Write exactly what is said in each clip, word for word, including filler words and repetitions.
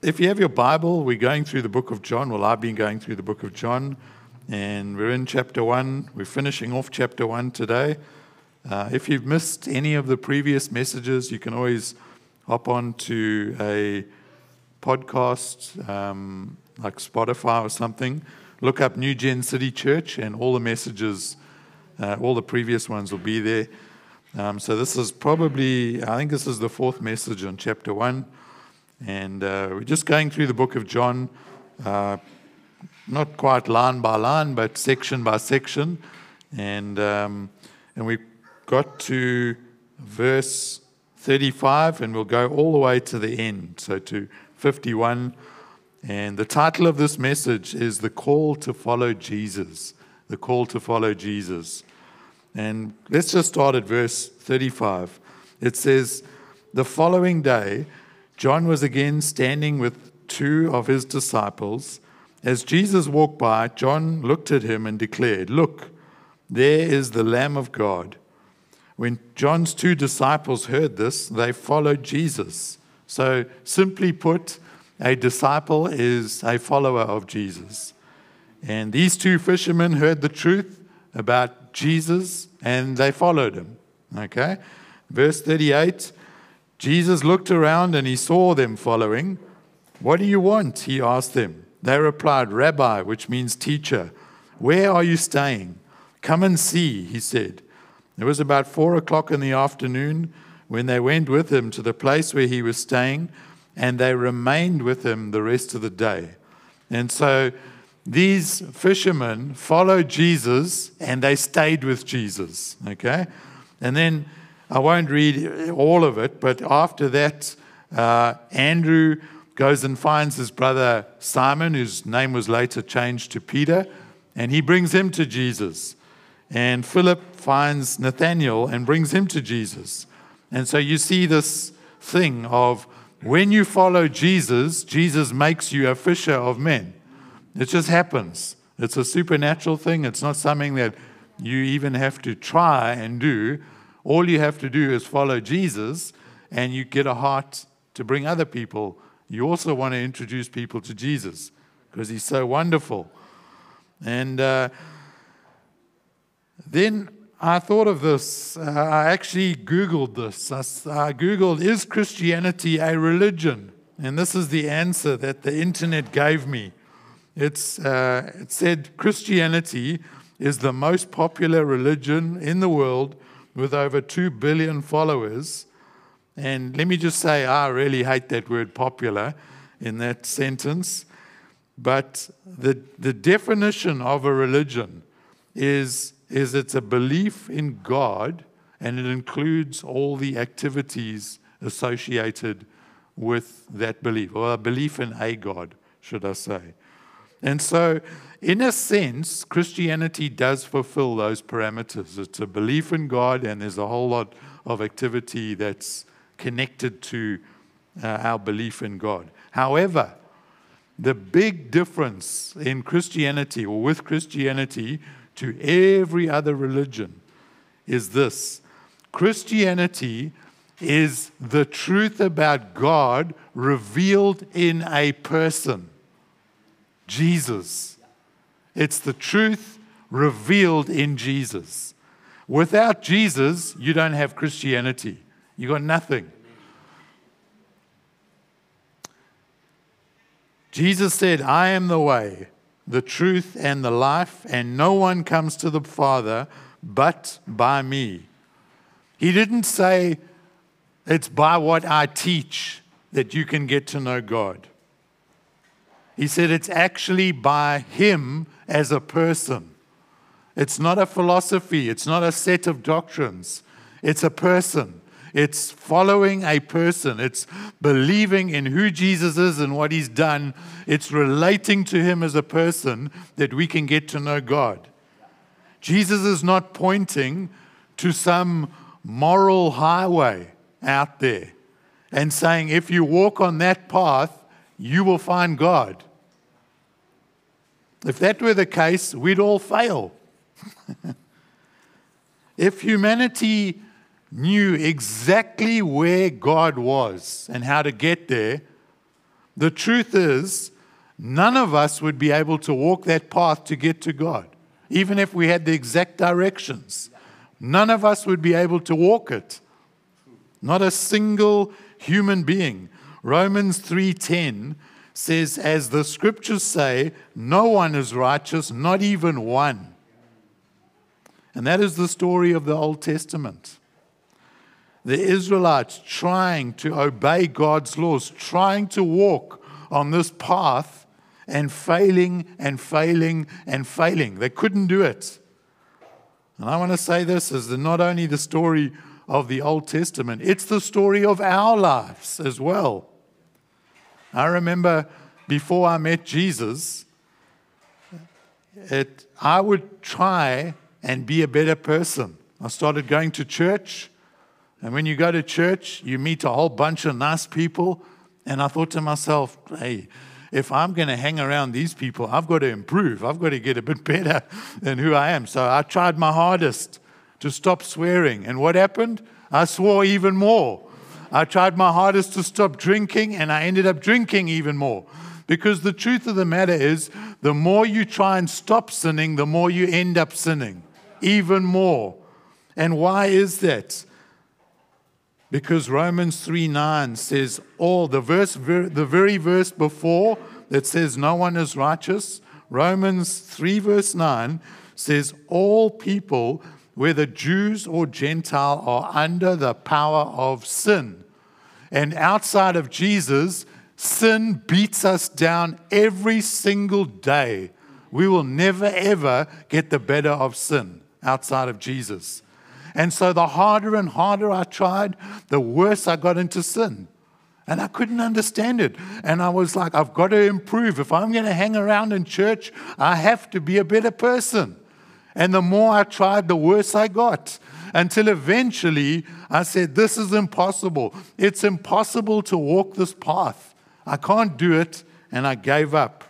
If you have your Bible, we're going through the book of John. Well, I've been going through the book of John, and we're in chapter one. We're finishing off chapter one today. Uh, if you've missed any of the previous messages, you can always hop on to a podcast um, like Spotify or something. Look up New Gen City Church, and all the messages, uh, all the previous ones will be there. Um, so this is probably, I think this is the fourth message on chapter one. And uh, we're just going through the book of John, uh, not quite line by line, but section by section. And um, and we got to verse thirty-five, and we'll go all the way to the end, so to fifty-one. And the title of this message is The Call to Follow Jesus. The Call to Follow Jesus. And let's just start at verse thirty-five. It says, "The following day, John was again standing with two of his disciples. As Jesus walked by, John looked at him and declared, 'Look, there is the Lamb of God.' When John's two disciples heard this, they followed Jesus." So simply put, a disciple is a follower of Jesus. And these two fishermen heard the truth about Jesus, and they followed him. Okay? Verse thirty-eight, Jesus looked around and he saw them following. "What do you want?" he asked them. They replied, "Rabbi," which means teacher, "where are you staying?" "Come and see," he said. It was about four o'clock in the afternoon when they went with him to the place where he was staying, and they remained with him the rest of the day. And so these fishermen followed Jesus, and they stayed with Jesus. Okay? And then I won't read all of it, but after that, uh, Andrew goes and finds his brother Simon, whose name was later changed to Peter, and he brings him to Jesus. And Philip finds Nathanael and brings him to Jesus. And so you see this thing of when you follow Jesus, Jesus makes you a fisher of men. It just happens. It's a supernatural thing. It's not something that you even have to try and do. All you have to do is follow Jesus, and you get a heart to bring other people. You also want to introduce people to Jesus because he's so wonderful. And uh, then I thought of this. Uh, I actually Googled this. I, I Googled, is Christianity a religion? And this is the answer that the internet gave me. It's uh, it said Christianity is the most popular religion in the world, with over two billion followers. And let me just say, I really hate that word popular in that sentence. But the the definition of a religion is, is it's a belief in God, and it includes all the activities associated with that belief, or a belief in a God, should I say. And so, in a sense, Christianity does fulfill those parameters. It's a belief in God, and there's a whole lot of activity that's connected to uh, our belief in God. However, the big difference in Christianity, or with Christianity, to every other religion is this. Christianity is the truth about God revealed in a person. Jesus. It's the truth revealed in Jesus. Without Jesus, you don't have Christianity. You got nothing. Jesus said, "I am the way, the truth, and the life, and no one comes to the Father but by me." He didn't say, it's by what I teach that you can get to know God. He said it's actually by him as a person. It's not a philosophy. It's not a set of doctrines. It's a person. It's following a person. It's believing in who Jesus is and what he's done. It's relating to him as a person that we can get to know God. Jesus is not pointing to some moral highway out there and saying, if you walk on that path, you will find God. If that were the case, we'd all fail. If humanity knew exactly where God was and how to get there, The truth is, none of us would be able to walk that path to get to God, even if we had the exact directions. None of us would be able to walk it. Not a single human being. Romans three ten says, as the scriptures say, no one is righteous, not even one. And that is the story of the Old Testament. The Israelites trying to obey God's laws, trying to walk on this path and failing and failing and failing. They couldn't do it. And I want to say this is not only the story of the Old Testament, it's the story of our lives as well. I remember before I met Jesus, it, I would try and be a better person. I started going to church, and when you go to church, you meet a whole bunch of nice people, and I thought to myself, hey, if I'm going to hang around these people, I've got to improve. I've got to get a bit better than who I am. So I tried my hardest to stop swearing. And what happened? I swore even more. I tried my hardest to stop drinking, and I ended up drinking even more. Because the truth of the matter is, the more you try and stop sinning, the more you end up sinning. Even more. And why is that? Because Romans three nine says, all the verse, the very verse before that says no one is righteous, Romans three verse nine says all people, whether Jews or Gentile, are under the power of sin. And outside of Jesus, sin beats us down every single day. We will never ever get the better of sin outside of Jesus. And so the harder and harder I tried, the worse I got into sin. And I couldn't understand it. And I was like, I've got to improve. If I'm going to hang around in church, I have to be a better person. And the more I tried, the worse I got. Until eventually I said, this is impossible. It's impossible to walk this path. I can't do it. And I gave up.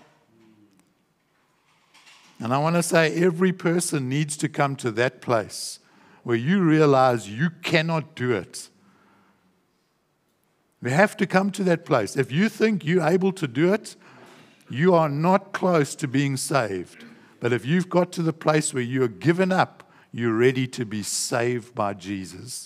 And I want to say every person needs to come to that place where you realize you cannot do it. We have to come to that place. If you think you're able to do it, you are not close to being saved. But if you've got to the place where you are given up, you're ready to be saved by Jesus.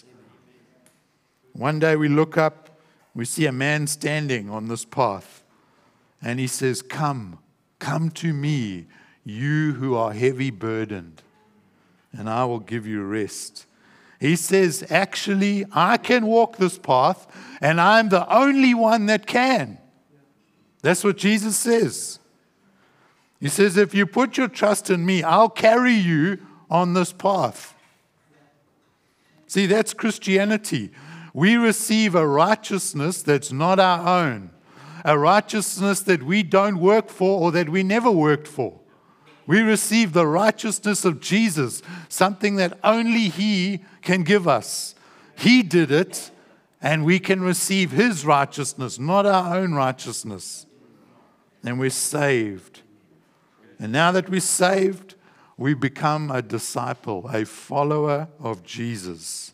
One day we look up, we see a man standing on this path, and he says, come, come to me, you who are heavy burdened, and I will give you rest. He says, actually, I can walk this path, and I'm the only one that can. That's what Jesus says. He says, if you put your trust in me, I'll carry you on this path. See, that's Christianity. We receive a righteousness that's not our own, a righteousness that we don't work for or that we never worked for. We receive the righteousness of Jesus, something that only He can give us. He did it, and we can receive His righteousness, not our own righteousness. And we're saved. And now that we're saved, we become a disciple, a follower of Jesus.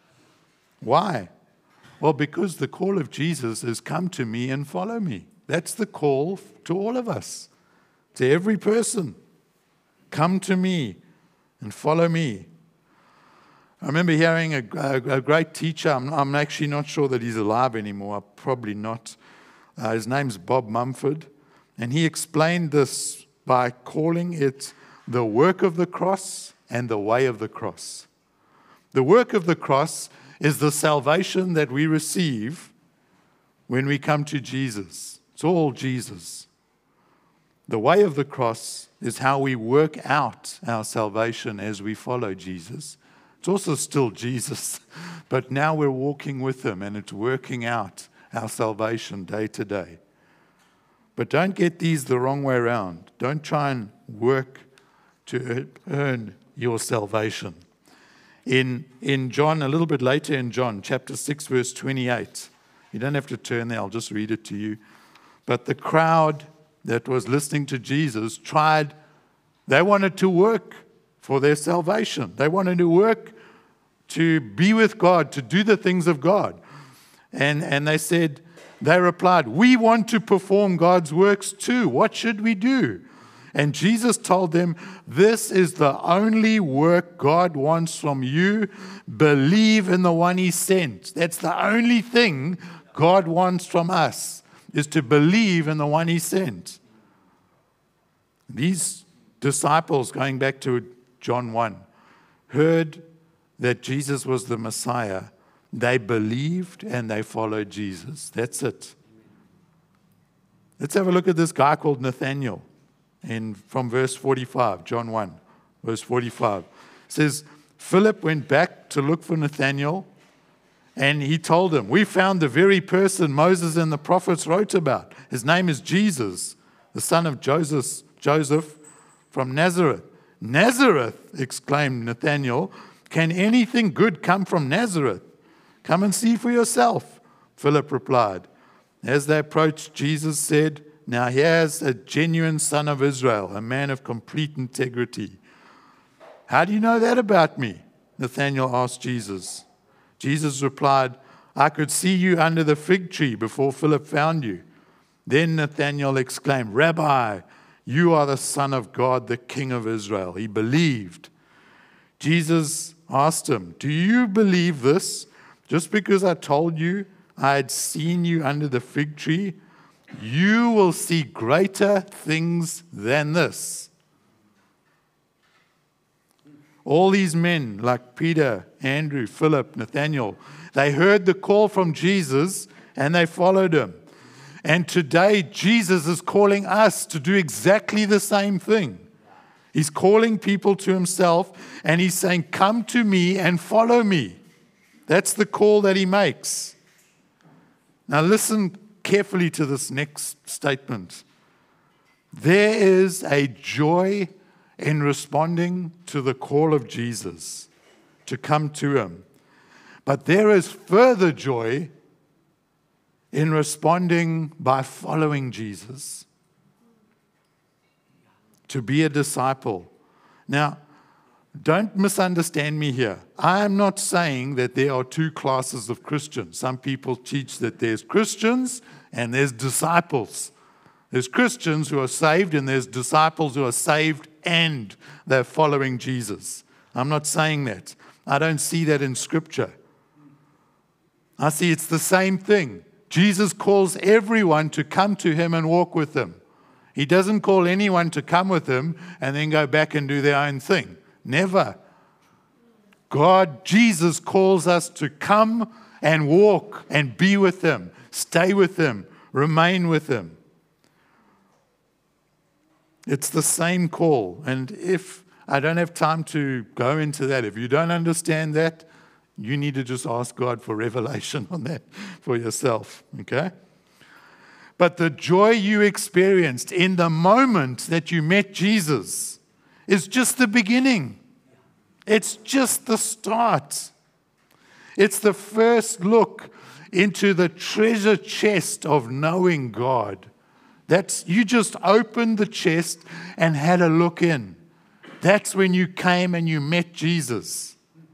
Why? Well, because the call of Jesus is come to me and follow me. That's the call to all of us, to every person. Come to me and follow me. I remember hearing a, a, a great teacher. I'm, I'm actually not sure that he's alive anymore. Probably not. Uh, his name's Bob Mumford. And he explained this by calling it the work of the cross and the way of the cross. The work of the cross is the salvation that we receive when we come to Jesus. It's all Jesus. The way of the cross is how we work out our salvation as we follow Jesus. It's also still Jesus, but now we're walking with Him and it's working out our salvation day to day. But don't get these the wrong way around. Don't try and work to earn your salvation. In, in John, a little bit later in John, chapter six, verse twenty-eight, you don't have to turn there, I'll just read it to you. But the crowd that was listening to Jesus tried, they wanted to work for their salvation. They wanted to work to be with God, to do the things of God. And, and they said, They replied, "We want to perform God's works too. What should we do?" And Jesus told them, "This is the only work God wants from you. Believe in the one He sent." That's the only thing God wants from us, is to believe in the one He sent. These disciples, going back to John one, heard that Jesus was the Messiah. They believed and they followed Jesus. That's it. Let's have a look at this guy called Nathanael. In, from verse forty-five, John one, verse forty-five. It says, Philip went back to look for Nathanael, and he told him, "We found the very person Moses and the prophets wrote about. His name is Jesus, the son of Joseph, Joseph from Nazareth." "Nazareth," exclaimed Nathanael. "Can anything good come from Nazareth? Come and see for yourself," Philip replied. As they approached, Jesus said, "Now here's a genuine son of Israel, a man of complete integrity." "How do you know that about me?" Nathanael asked Jesus. Jesus replied, "I could see you under the fig tree before Philip found you." Then Nathanael exclaimed, "Rabbi, you are the Son of God, the King of Israel." He believed. Jesus asked him, "Do you believe this? Just because I told you I had seen you under the fig tree, you will see greater things than this." All these men, like Peter, Andrew, Philip, Nathanael, they heard the call from Jesus and they followed him. And today, Jesus is calling us to do exactly the same thing. He's calling people to himself and he's saying, "Come to me and follow me." That's the call that he makes. Now listen carefully to this next statement. There is a joy in responding to the call of Jesus to come to him. But there is further joy in responding by following Jesus, to be a disciple. Now, don't misunderstand me here. I am not saying that there are two classes of Christians. Some people teach that there's Christians and there's disciples. There's Christians who are saved and there's disciples who are saved and they're following Jesus. I'm not saying that. I don't see that in Scripture. I see it's the same thing. Jesus calls everyone to come to him and walk with him. He doesn't call anyone to come with him and then go back and do their own thing. Never. God, Jesus calls us to come and walk and be with him, stay with him, remain with him. It's the same call. And if I don't have time to go into that, if you don't understand that, you need to just ask God for revelation on that for yourself, okay? But the joy you experienced in the moment that you met Jesus is just the beginning. It's just the start. It's the first look into the treasure chest of knowing God. That's, you just opened the chest and had a look in. That's when you came and you met Jesus.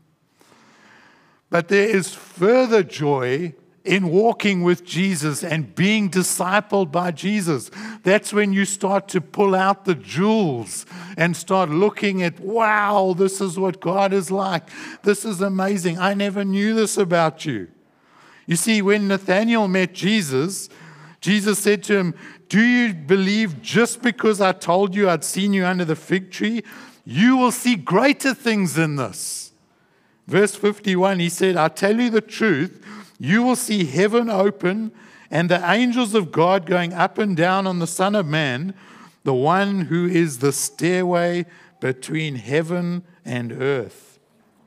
But there is further joy in walking with Jesus and being discipled by Jesus. That's when you start to pull out the jewels and start looking at, wow, this is what God is like. This is amazing. I never knew this about you. You see, when Nathanael met Jesus, Jesus said to him, "Do you believe just because I told you I'd seen you under the fig tree? You will see greater things than this." Verse fifty-one, he said, "I tell you the truth, you will see heaven open and the angels of God going up and down on the Son of Man, the one who is the stairway between heaven and earth."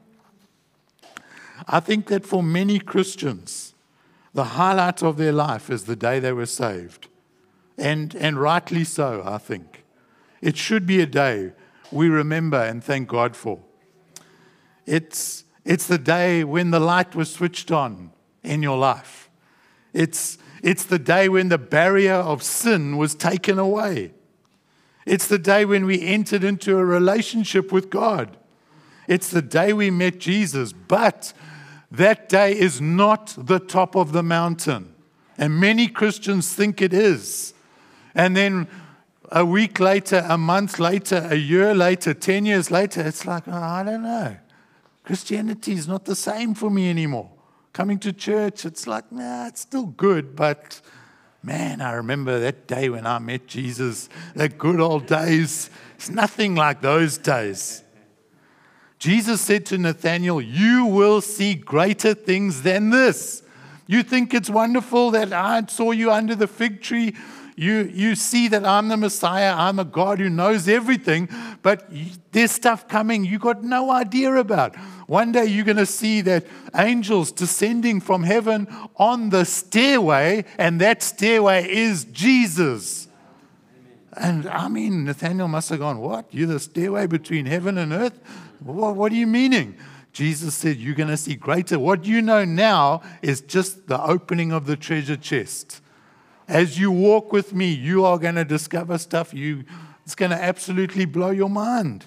I think that for many Christians, the highlight of their life is the day they were saved. And, and rightly so, I think. It should be a day we remember and thank God for. It's, it's the day when the light was switched on in your life. It's, it's the day when the barrier of sin was taken away. It's the day when we entered into a relationship with God. It's the day we met Jesus. But that day is not the top of the mountain. And many Christians think it is. And then a week later, a month later, a year later, ten years later, it's like, oh, I don't know. Christianity is not the same for me anymore. Coming to church, it's like, nah, it's still good, but man, I remember that day when I met Jesus, the good old days. It's nothing like those days. Jesus said to Nathanael, you will see greater things than this. You think it's wonderful that I saw you under the fig tree. You, you see that I'm the Messiah. I'm a God who knows everything. But there's stuff coming you got no idea about. One day you're going to see that angels descending from heaven on the stairway, and that stairway is Jesus. And I mean, Nathanael must have gone, what? You're the stairway between heaven and earth? What, what are you meaning? Jesus said, you're going to see greater. What you know now is just the opening of the treasure chest. As you walk with me, you are going to discover stuff. You, it's going to absolutely blow your mind.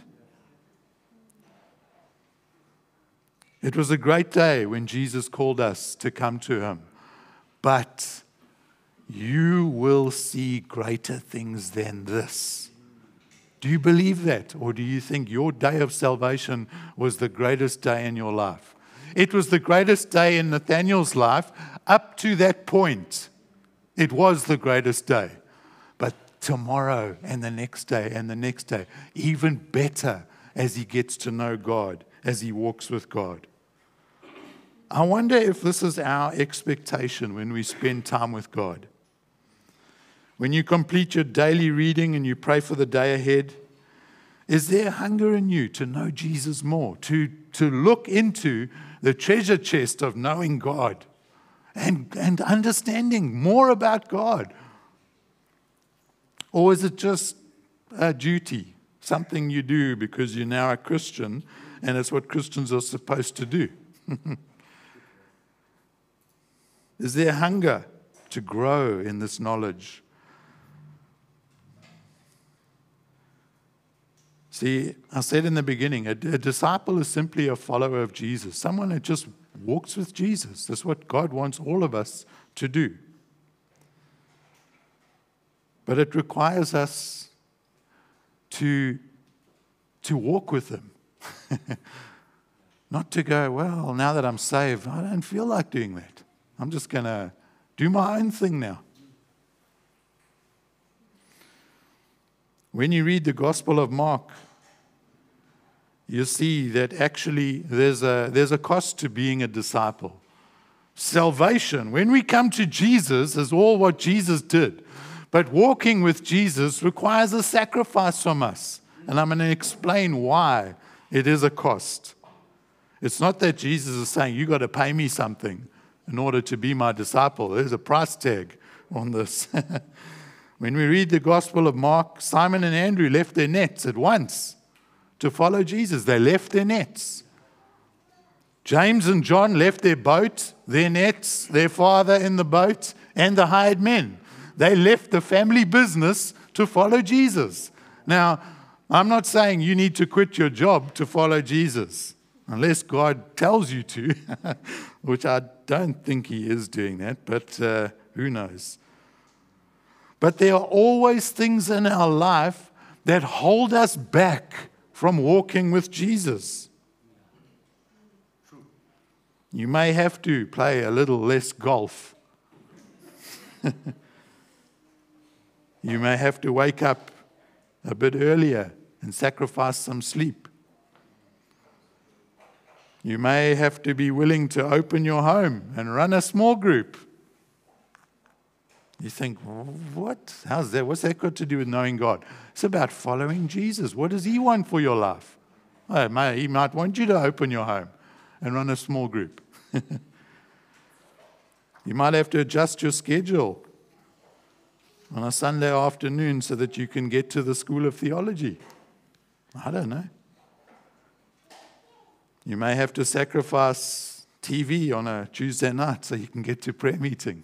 It was a great day when Jesus called us to come to him. But you will see greater things than this. Do you believe that? Or do you think your day of salvation was the greatest day in your life? It was the greatest day in Nathanael's life up to that point. It was the greatest day. But tomorrow and the next day and the next day, even better as he gets to know God, as he walks with God. I wonder if this is our expectation when we spend time with God. When you complete your daily reading and you pray for the day ahead, is there hunger in you to know Jesus more, to, to look into the treasure chest of knowing God and, and understanding more about God? Or is it just a duty, something you do because you're now a Christian and it's what Christians are supposed to do? Is there hunger to grow in this knowledge? See, I said in the beginning, a, a disciple is simply a follower of Jesus, someone that just walks with Jesus. That's what God wants all of us to do. But it requires us to, to walk with him. Not to go, well, now that I'm saved, I don't feel like doing that. I'm just going to do my own thing now. When you read the Gospel of Mark, you see that actually there's a, there's a cost to being a disciple. Salvation, when we come to Jesus, is all what Jesus did. But walking with Jesus requires a sacrifice from us. And I'm going to explain why it is a cost. It's not that Jesus is saying, you got to pay me something in order to be my disciple. There's a price tag on this. When we read the Gospel of Mark, Simon and Andrew left their nets at once to follow Jesus. They left their nets. James and John left their boat, their nets, their father in the boat, and the hired men. They left the family business to follow Jesus. Now, I'm not saying you need to quit your job to follow Jesus, unless God tells you to, which I don't think he is doing that, but uh, who knows. But there are always things in our life that hold us back from walking with Jesus. You may have to play a little less golf. You may have to wake up a bit earlier and sacrifice some sleep. You may have to be willing to open your home and run a small group. You think, what? How's that? What's that got to do with knowing God? It's about following Jesus. What does he want for your life? Oh, may, he might want you to open your home and run a small group. You might have to adjust your schedule on a Sunday afternoon so that you can get to the School of Theology. I don't know. You may have to sacrifice T V on a Tuesday night so you can get to prayer meeting.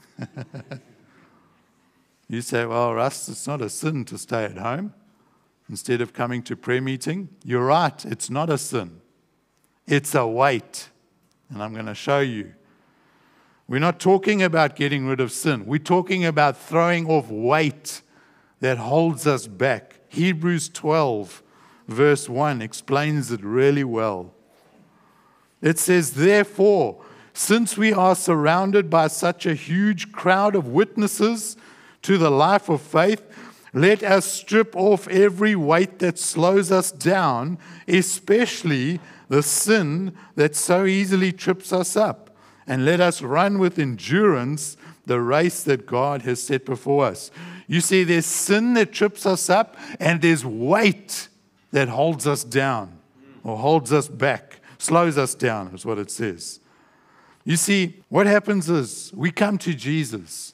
You say, well, Russ, it's not a sin to stay at home instead of coming to prayer meeting. You're right, it's not a sin. It's a weight. And I'm going to show you. We're not talking about getting rid of sin. We're talking about throwing off weight that holds us back. Hebrews twelve, verse one explains it really well. It says, therefore, since we are surrounded by such a huge crowd of witnesses to the life of faith, let us strip off every weight that slows us down, especially the sin that so easily trips us up, and let us run with endurance the race that God has set before us. You see, there's sin that trips us up, and there's weight that holds us down or holds us back, slows us down, is what it says. You see, what happens is we come to Jesus,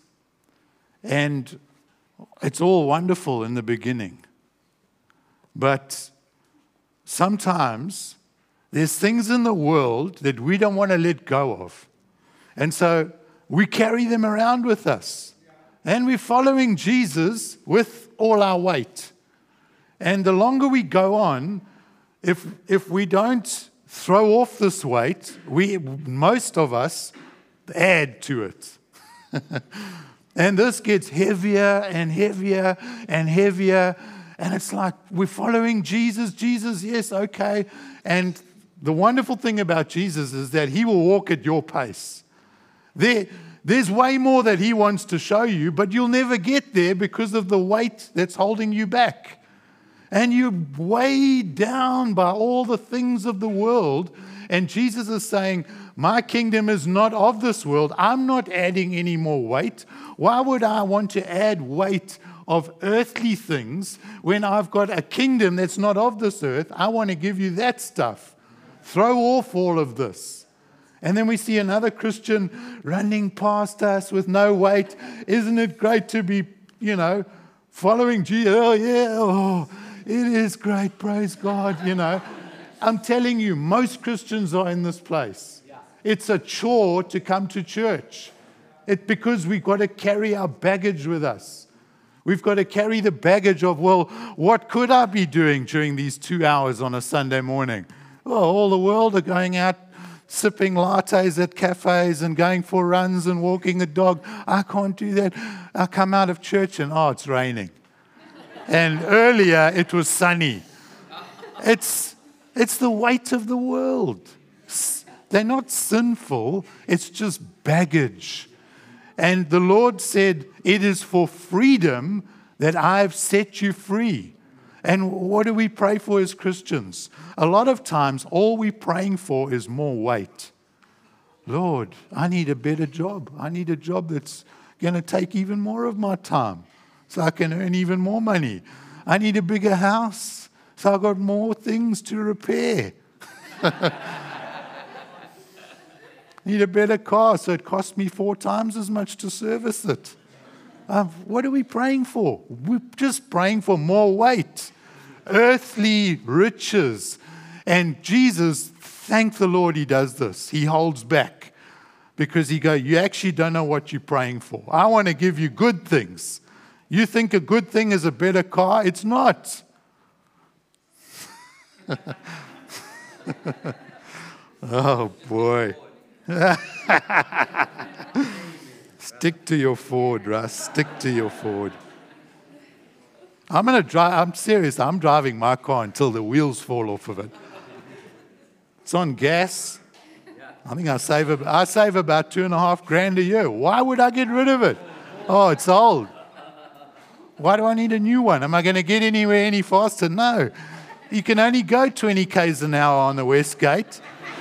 and it's all wonderful in the beginning. But sometimes there's things in the world that we don't want to let go of. And so we carry them around with us. And we're following Jesus with all our weight. And the longer we go on, if if we don't throw off this weight, we most of us add to it. And this gets heavier and heavier and heavier. And it's like we're following Jesus. Jesus, yes, okay. And the wonderful thing about Jesus is that he will walk at your pace. There, there's way more that he wants to show you, but you'll never get there because of the weight that's holding you back. And you're weighed down by all the things of the world. And Jesus is saying, my kingdom is not of this world. I'm not adding any more weight. Why would I want to add weight of earthly things when I've got a kingdom that's not of this earth? I want to give you that stuff. Throw off all of this. And then we see another Christian running past us with no weight. Isn't it great to be, you know, following Jesus? Oh, yeah, oh, it is great, praise God, you know. I'm telling you, most Christians are in this place. It's a chore to come to church. It's because we've got to carry our baggage with us. We've got to carry the baggage of, well, what could I be doing during these two hours on a Sunday morning? Well, all the world are going out sipping lattes at cafes and going for runs and walking a dog. I can't do that. I come out of church and, oh, it's raining. And earlier it was sunny. It's, it's the weight of the world. They're not sinful. It's just baggage. And the Lord said, it is for freedom that I've set you free. And what do we pray for as Christians? A lot of times, all we're praying for is more weight. Lord, I need a better job. I need a job that's going to take even more of my time so I can earn even more money. I need a bigger house so I've got more things to repair. Need a better car, so it costs me four times as much to service it. Um, what are we praying for? We're just praying for more weight, earthly riches. And Jesus, thank the Lord he does this. He holds back because he goes, you actually don't know what you're praying for. I want to give you good things. You think a good thing is a better car? It's not. Oh, boy. Stick to your Ford, Russ. Stick to your Ford. I'm going to drive. I'm serious. I'm driving my car until the wheels fall off of it. It's on gas. I think I save. I save about two and a half grand a year. Why would I get rid of it? Oh, it's old. Why do I need a new one? Am I going to get anywhere any faster? No. You can only go twenty kays an hour on the West Gate.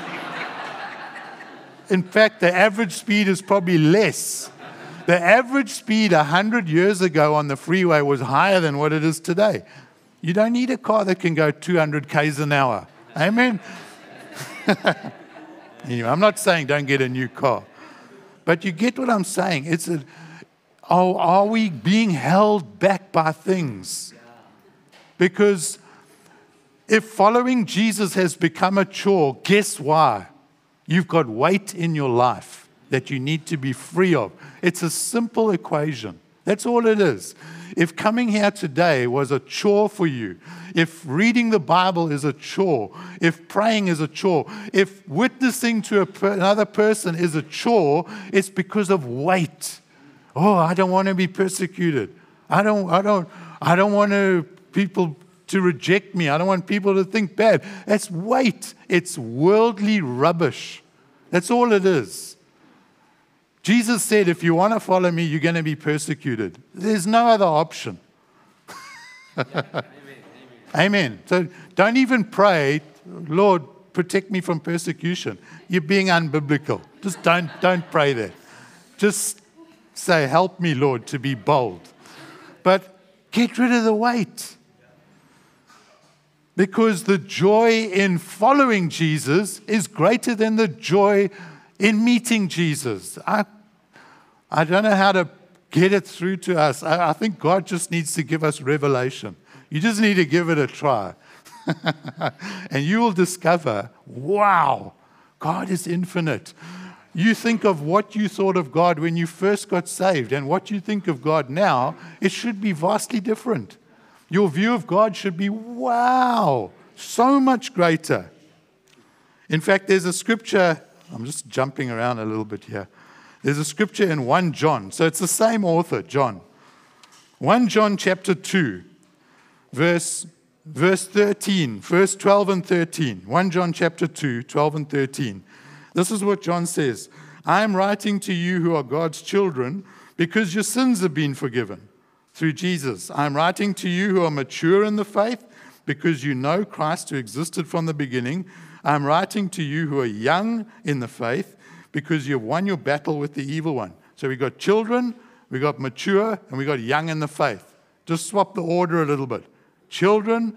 In fact, the average speed is probably less. The average speed one hundred years ago on the freeway was higher than what it is today. You don't need a car that can go two hundred kays an hour. Amen? Anyway, I'm not saying don't get a new car. But you get what I'm saying. It's a, oh, are we being held back by things? Because if following Jesus has become a chore, guess why? You've got weight in your life that you need to be free of. It's a simple equation. That's all it is. If coming here today was a chore for you, if reading the Bible is a chore, if praying is a chore, if witnessing to a per- another person is a chore, it's because of weight. Oh, I don't want to be persecuted. I don't, I don't, I don't want to, people to reject me. I don't want people to think bad. That's weight. It's worldly rubbish. That's all it is. Jesus said, if you want to follow me, you're going to be persecuted. There's no other option. Yeah, amen, amen. Amen. So don't even pray, Lord, protect me from persecution. You're being unbiblical. Just don't, don't pray that. Just say, help me, Lord, to be bold. But get rid of the weight. Because the joy in following Jesus is greater than the joy in meeting Jesus. I, I don't know how to get it through to us. I, I think God just needs to give us revelation. You just need to give it a try. And you will discover, wow, God is infinite. You think of what you thought of God when you first got saved and what you think of God now, it should be vastly different. Your view of God should be, wow, so much greater. In fact, there's a scripture, I'm just jumping around a little bit here. There's a scripture in First John, so it's the same author, John. First John chapter two, verse, verse thirteen, verse twelve and thirteen. First John chapter two, twelve and thirteen. This is what John says. I am writing to you who are God's children because your sins have been forgiven through Jesus. I am writing to you who are mature in the faith because you know Christ who existed from the beginning. I am writing to you who are young in the faith because you've won your battle with the evil one. So we got children, we got mature, and we got young in the faith. Just swap the order a little bit. Children,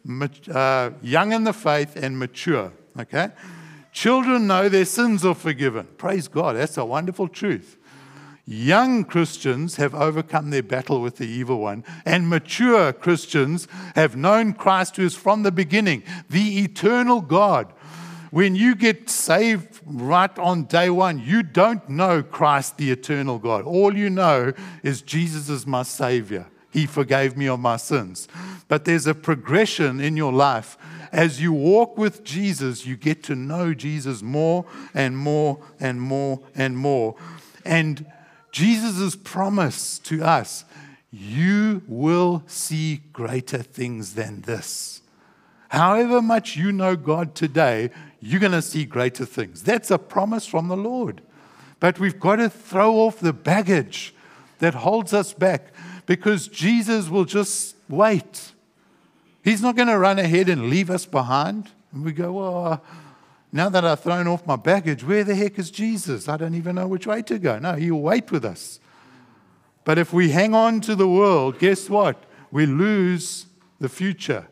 uh, young in the faith, and mature. Okay? Children know their sins are forgiven. Praise God. That's a wonderful truth. Young Christians have overcome their battle with the evil one, and mature Christians have known Christ who is from the beginning, the eternal God. When you get saved right on day one, you don't know Christ, the eternal God. All you know is Jesus is my Savior. He forgave me of my sins. But there's a progression in your life. As you walk with Jesus, you get to know Jesus more and more and more and more. And Jesus' promise to us, you will see greater things than this. However much you know God today, you're going to see greater things. That's a promise from the Lord. But we've got to throw off the baggage that holds us back, because Jesus will just wait. He's not going to run ahead and leave us behind. And we go, well, now that I've thrown off my baggage, where the heck is Jesus? I don't even know which way to go. No, he'll wait with us. But if we hang on to the world, guess what? We lose the future.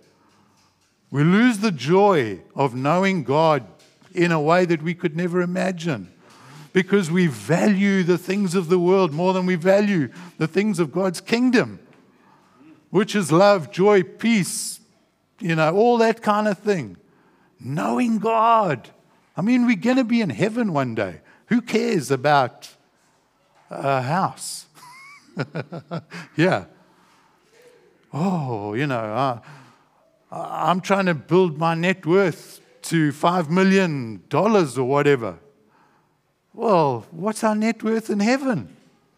We lose the joy of knowing God in a way that we could never imagine, because we value the things of the world more than we value the things of God's kingdom, which is love, joy, peace, you know, all that kind of thing. Knowing God. I mean, we're going to be in heaven one day. Who cares about a house? Yeah. Oh, you know, uh, I'm trying to build my net worth to five million dollars or whatever. Well, what's our net worth in heaven?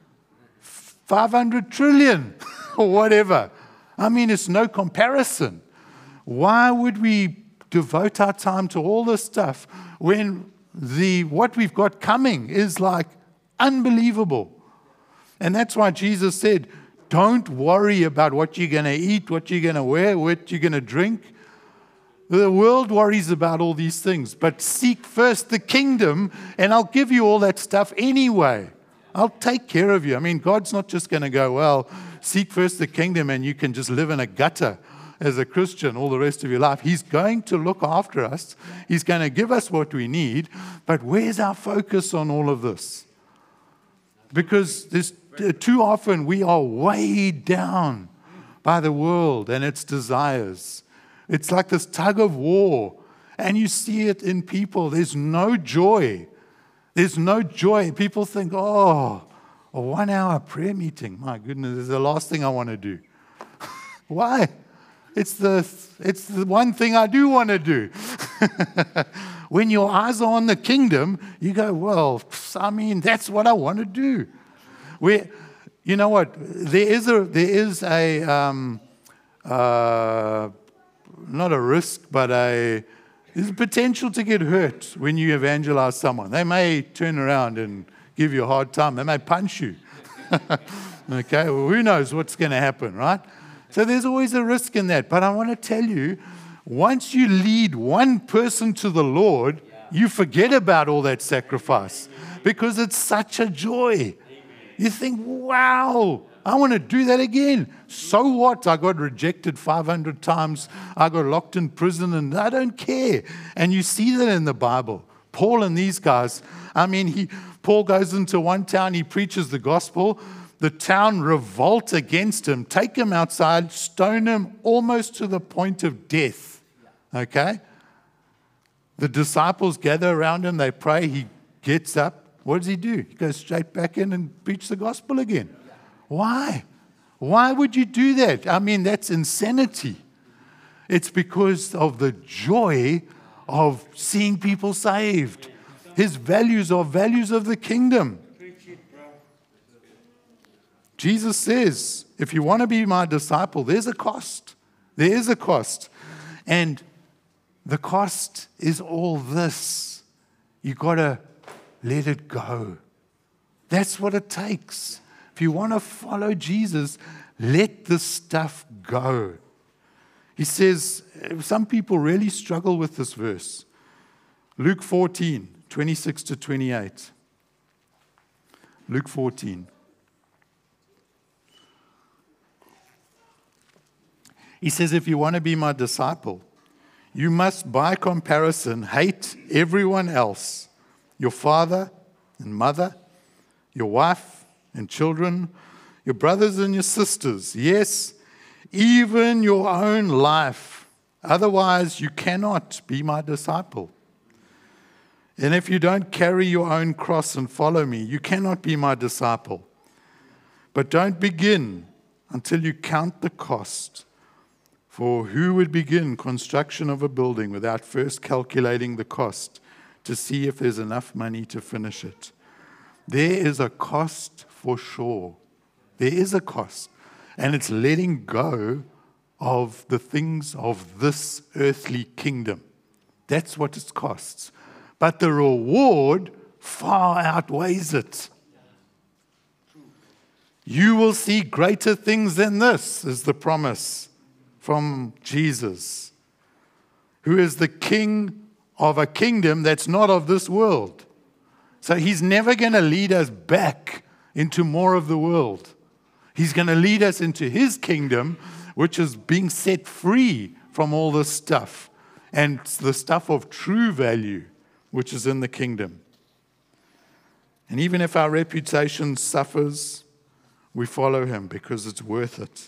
five hundred trillion or whatever. I mean, it's no comparison. Why would we devote our time to all this stuff when the what we've got coming is like unbelievable? And that's why Jesus said, don't worry about what you're going to eat, what you're going to wear, what you're going to drink. The world worries about all these things, but seek first the kingdom, and I'll give you all that stuff anyway. I'll take care of you. I mean, God's not just going to go, well, seek first the kingdom and you can just live in a gutter as a Christian all the rest of your life. He's going to look after us. He's going to give us what we need. But where's our focus on all of this? Because there's, too often we are weighed down by the world and its desires. It's like this tug of war. And you see it in people. There's no joy. There's no joy. People think, oh, A one-hour prayer meeting. My goodness, is the last thing I want to do. Why? It's the, it's the one thing I do want to do. When your eyes are on the kingdom, you go, well, I mean, that's what I want to do. We, you know what? There is a, there is a um, uh, not a risk, but a, there's a potential to get hurt when you evangelize someone. They may turn around and give you a hard time. They may punch you. Okay, well, who knows what's going to happen, right? So there's always a risk in that. But I want to tell you, once you lead one person to the Lord, you forget about all that sacrifice because it's such a joy. You think, wow, I want to do that again. So what? I got rejected five hundred times. I got locked in prison and I don't care. And you see that in the Bible. Paul and these guys, I mean, he Paul goes into one town, he preaches the gospel. The town revolt against him, take him outside, stone him almost to the point of death. Okay? The disciples gather around him, they pray, he gets up. What does he do? He goes straight back in and preach the gospel again. Why? Why would you do that? I mean, that's insanity. It's because of the joy of seeing people saved. His values are values of the kingdom. Jesus says, if you want to be my disciple, there's a cost. There is a cost. And the cost is all this. You got to let it go. That's what it takes. If you want to follow Jesus, let this stuff go. He says, some people really struggle with this verse. Luke fourteen, twenty-six to twenty-eight. Luke fourteen. He says, if you want to be my disciple, you must, by comparison, hate everyone else, your father and mother, your wife and children, your brothers and your sisters, yes, even your own life. Otherwise, you cannot be my disciple. And if you don't carry your own cross and follow me, you cannot be my disciple. But don't begin until you count the cost. For who would begin construction of a building without first calculating the cost to see if there's enough money to finish it? There is a cost for sure. There is a cost. And it's letting go of the things of this earthly kingdom. That's what it costs. But the reward far outweighs it. You will see greater things than this, is the promise from Jesus, who is the king of a kingdom that's not of this world. So he's never going to lead us back into more of the world. He's going to lead us into his kingdom, which is being set free from all this stuff and the stuff of true value, which is in the kingdom. And even if our reputation suffers, we follow him because it's worth it.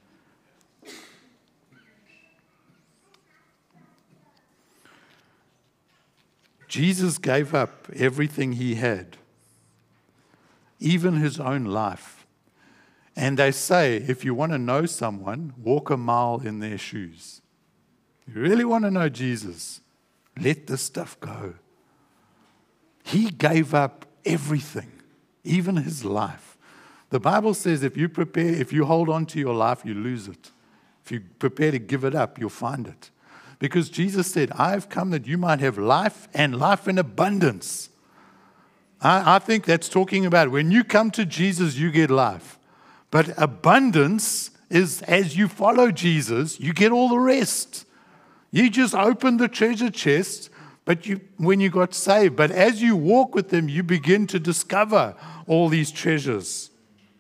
Jesus gave up everything he had, even his own life. And they say, if you want to know someone, walk a mile in their shoes. If you really want to know Jesus, let this stuff go. He gave up everything, even his life. The Bible says if you prepare, if you hold on to your life, you lose it. If you prepare to give it up, you'll find it. Because Jesus said, I've come that you might have life and life in abundance. I, I think that's talking about when you come to Jesus, you get life. But abundance is as you follow Jesus, you get all the rest. You just open the treasure chest but you, when you got saved. But as you walk with him, you begin to discover all these treasures.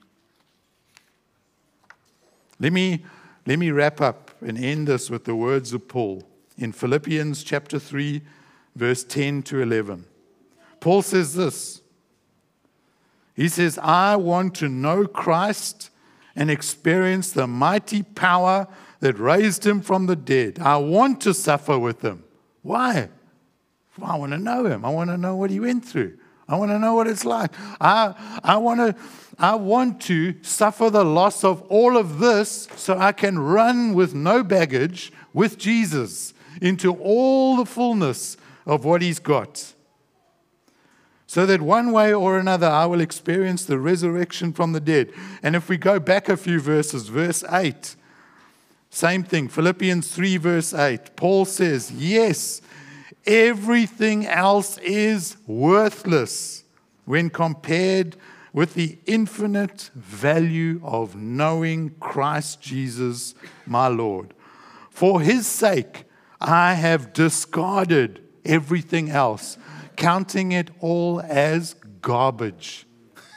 Let me, let me wrap up and end this with the words of Paul in Philippians chapter three, verse ten to eleven. Paul says this. He says, I want to know Christ and experience the mighty power that raised him from the dead. I want to suffer with him. Why? Well, I want to know him. I want to know what he went through. I want to know what it's like. I, I want to I want to suffer the loss of all of this so I can run with no baggage with Jesus into all the fullness of what He's got. So that one way or another I will experience the resurrection from the dead. And if we go back a few verses, verse eight, same thing, Philippians three, verse eight, Paul says, yes, everything else is worthless when compared with the infinite value of knowing Christ Jesus, my Lord. For His sake, I have discarded everything else, counting it all as garbage.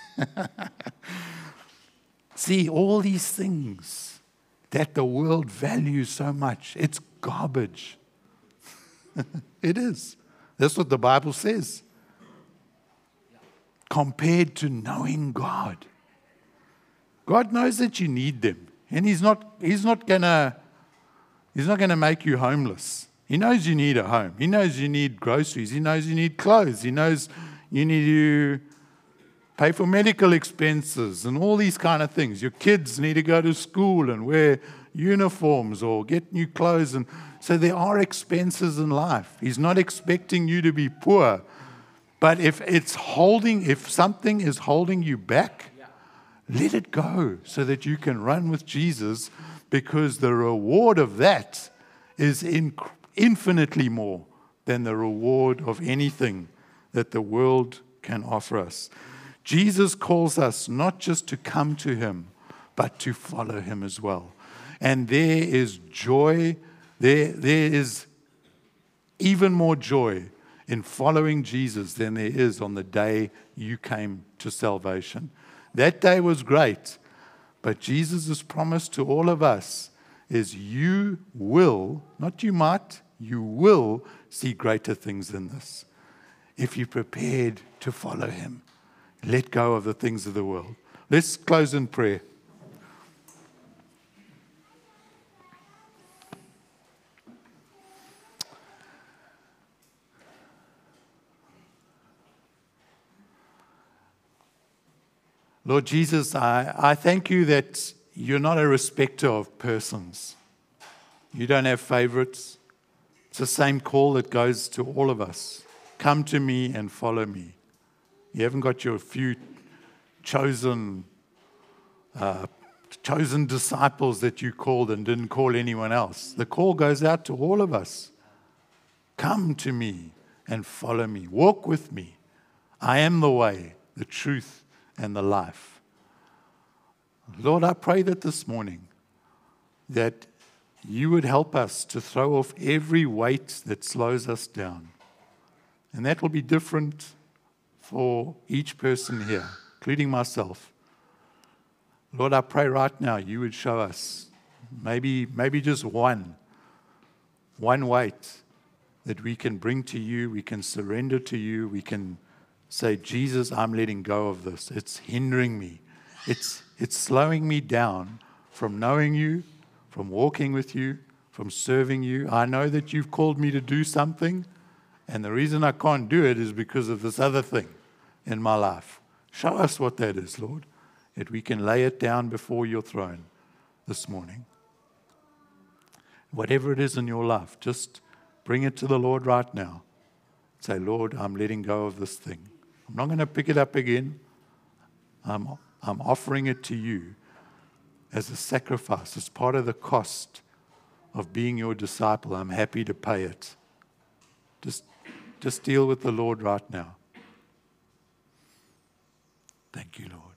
See, all these things that the world values so much, it's garbage. It is. That's what the Bible says. Compared to knowing God. God knows that you need them. And He's not, He's not gonna, He's not gonna make you homeless. He knows you need a home. He knows you need groceries. He knows you need clothes. He knows you need to pay for medical expenses and all these kind of things. Your kids need to go to school and wear uniforms or get new clothes. And so there are expenses in life. He's not expecting you to be poor. But if it's holding, if something is holding you back, yeah. let it go so that you can run with Jesus, because the reward of that is in, infinitely more than the reward of anything that the world can offer us. Jesus calls us not just to come to Him, but to follow Him as well. And there is joy, there, there is even more joy in following Jesus than there is on the day you came to salvation. That day was great, but Jesus' promise to all of us is you will, not you might, you will see greater things than this. If you're prepared to follow Him, let go of the things of the world. Let's close in prayer. Lord Jesus, I, I thank You that You're not a respecter of persons. You don't have favorites. It's the same call that goes to all of us. Come to Me and follow Me. You haven't got your few chosen, uh, chosen disciples that You called and didn't call anyone else. The call goes out to all of us. Come to Me and follow Me. Walk with Me. I am the way, the truth, and the life. Lord, I pray that this morning that You would help us to throw off every weight that slows us down. And that will be different for each person here, including myself. Lord, I pray right now You would show us maybe, maybe just one, one weight that we can bring to You, we can surrender to You, we can say, Jesus, I'm letting go of this. It's hindering me. It's, it's slowing me down from knowing You, from walking with You, from serving You. I know that You've called me to do something, and the reason I can't do it is because of this other thing in my life. Show us what that is, Lord, that we can lay it down before Your throne this morning. Whatever it is in your life, just bring it to the Lord right now. Say, Lord, I'm letting go of this thing. I'm not going to pick it up again. I'm, I'm offering it to You as a sacrifice, as part of the cost of being Your disciple. I'm happy to pay it. Just, just deal with the Lord right now. Thank You, Lord.